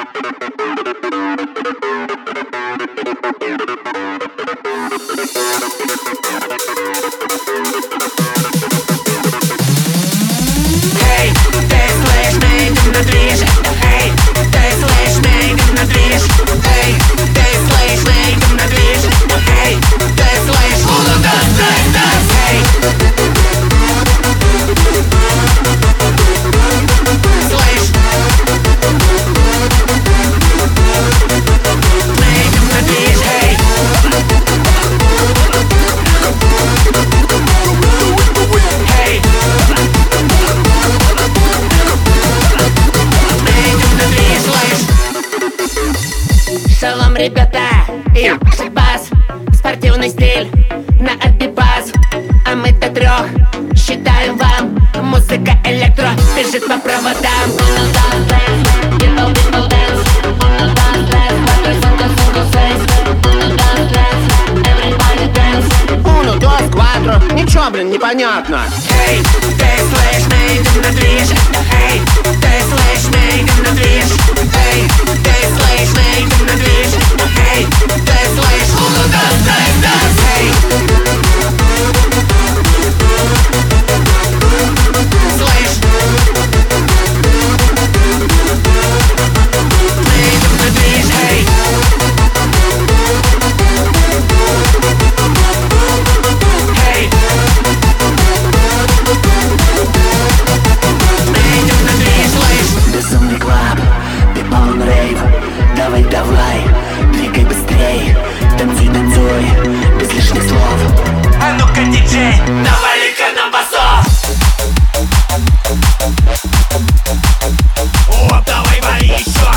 Шалом, ребята, и бас, спортивный стиль на отбибас. А мы до 3 считаем вам. Музыка электро бежит по проводам. 1, 2, 3, people dance. 1, 2, 3, 4, 5, 6. 1, 2, 3, everybody dance. 1, 2, 4, ничего, блин, непонятно. Эй, ты слышишь, мы идем на движ. Эй, ты слышишь, мы идем на движ. Эй, ты слышишь, мы идем на движ. Эй, ты слышишь, 1, 2, 3, эй. Слышь, мы идем на движ. Эй. Безумный клаб, people on rave. Давай, давай, двигай быстрей. Танцуй, танцуй, без лишних слов. А ну-ка, диджей, навали-ка нам басов. О, давай, вали еще.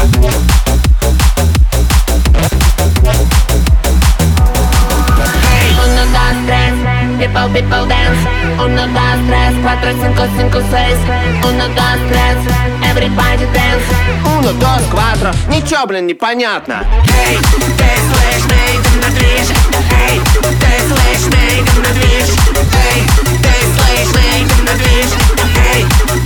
Hey. 1, 2, 3, people dance. 1, 2, 3, 4, 5, 5, 6. 1, 2, 3, everybody dance. 1, 2, 4, ничего, блин, непонятно. Эй, ты слышишь, мы идем на движ. Эй, ты слышишь, мы идем на движ. Эй, ты слышишь, мы идем на движ. Эй,